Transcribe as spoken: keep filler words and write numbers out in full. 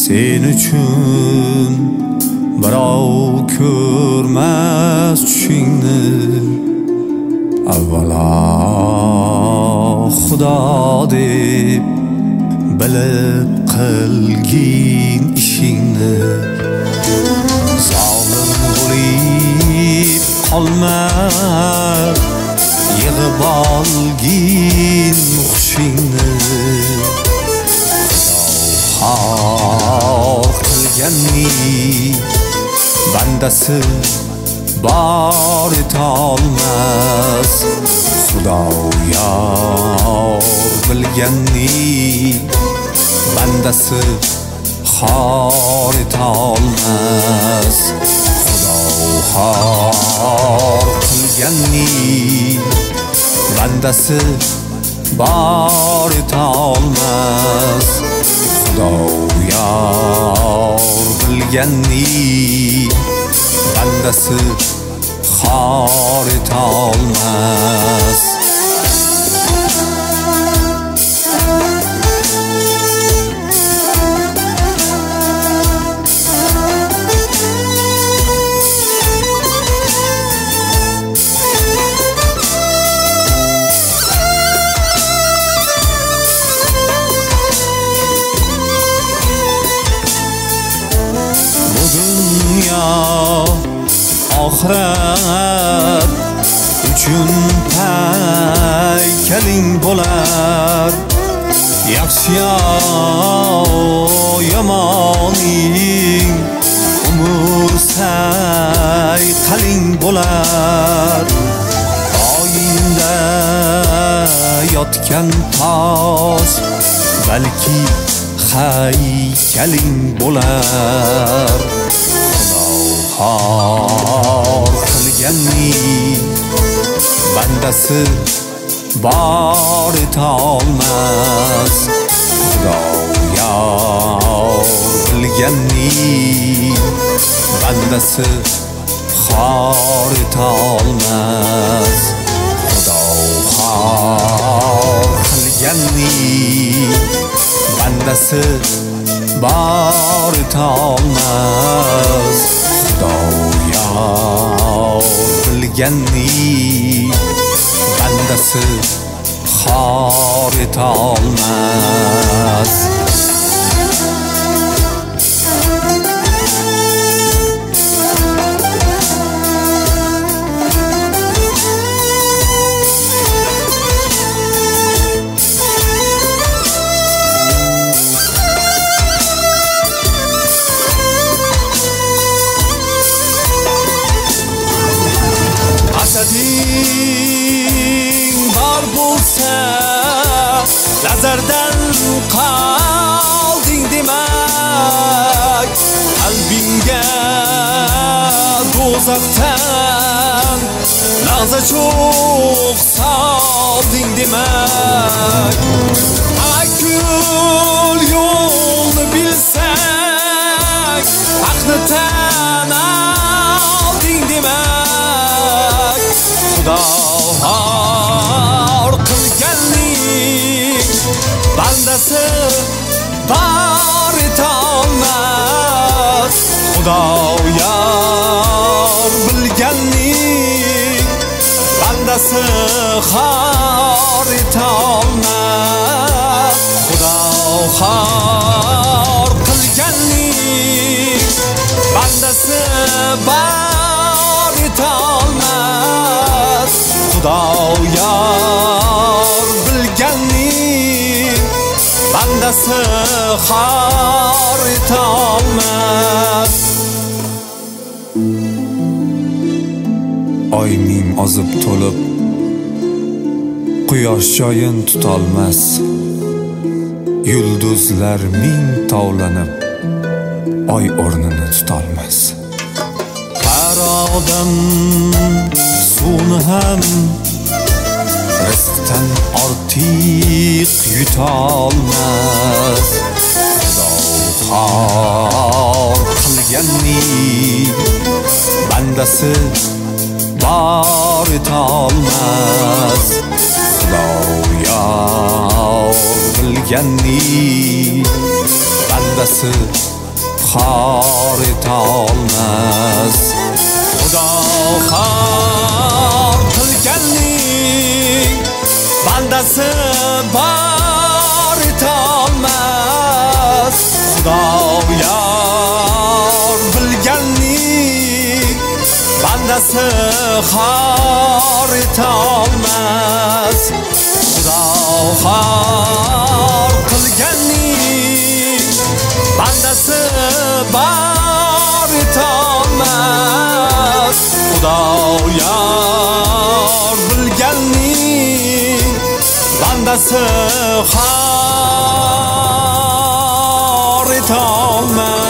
sen uchun birov ko'rmas tushingni. Avvalo Xudo deb bilib qilgin ishingni. Zolim bo'lib qolma, yig'ib olgin hushingni. Xor qilganni bandasi bor etolmas. Xudo yor bilganni bandasi xor etolmas. Xudo xor qilganni bandasi bor etolmas. Xudo yor bilganni bandasi xor etolmas. Oxirat uchun paykaling bo'lar. Yaxshi yo yomoning umr sayqaling bo'lar. Oyingda yotgan tosh balki haykaling bo'lar. Xor qilganni bandasi bor etolmas. Xudo yor bilganni bandasi xor etolmas. Xudo xor qilganni bandasi bor etolmas. Xudo yor bilganni bandasi xor etolmas. Hasading bor bo'lsa, nazardan qolding demak. Qalbingga do'zaxdan lahza cho'q solding demak. Akul yo'lni bilsak, haqni tan olding demak. Xudo xor qilganning bandasi bor etolmas. Xudo yor bilganning bandasi xor etolmas. Xudo xor qilganning bandasi bor etolmas. Xudo yor bilganning bandasi xor etolmas. Oyning ozib to'lib quyosh joyin tutolmas. Yulduzlar ming tovlanib oy o'rnini tutolmas. Har odam suvni ham rizqdan ortiq yutolmas. Xudo xor qilganni bandasi bor etolmas. Xudo yor bilganni bandasi xor etolmas. Xudo xor qilganning bandasi bor etolmas. Xudo yor bilganning bandasi xor etolmas. Xudo xor qilganning bandasi bor etolmas. Xudo yor bilganning bandasi xor etolmas.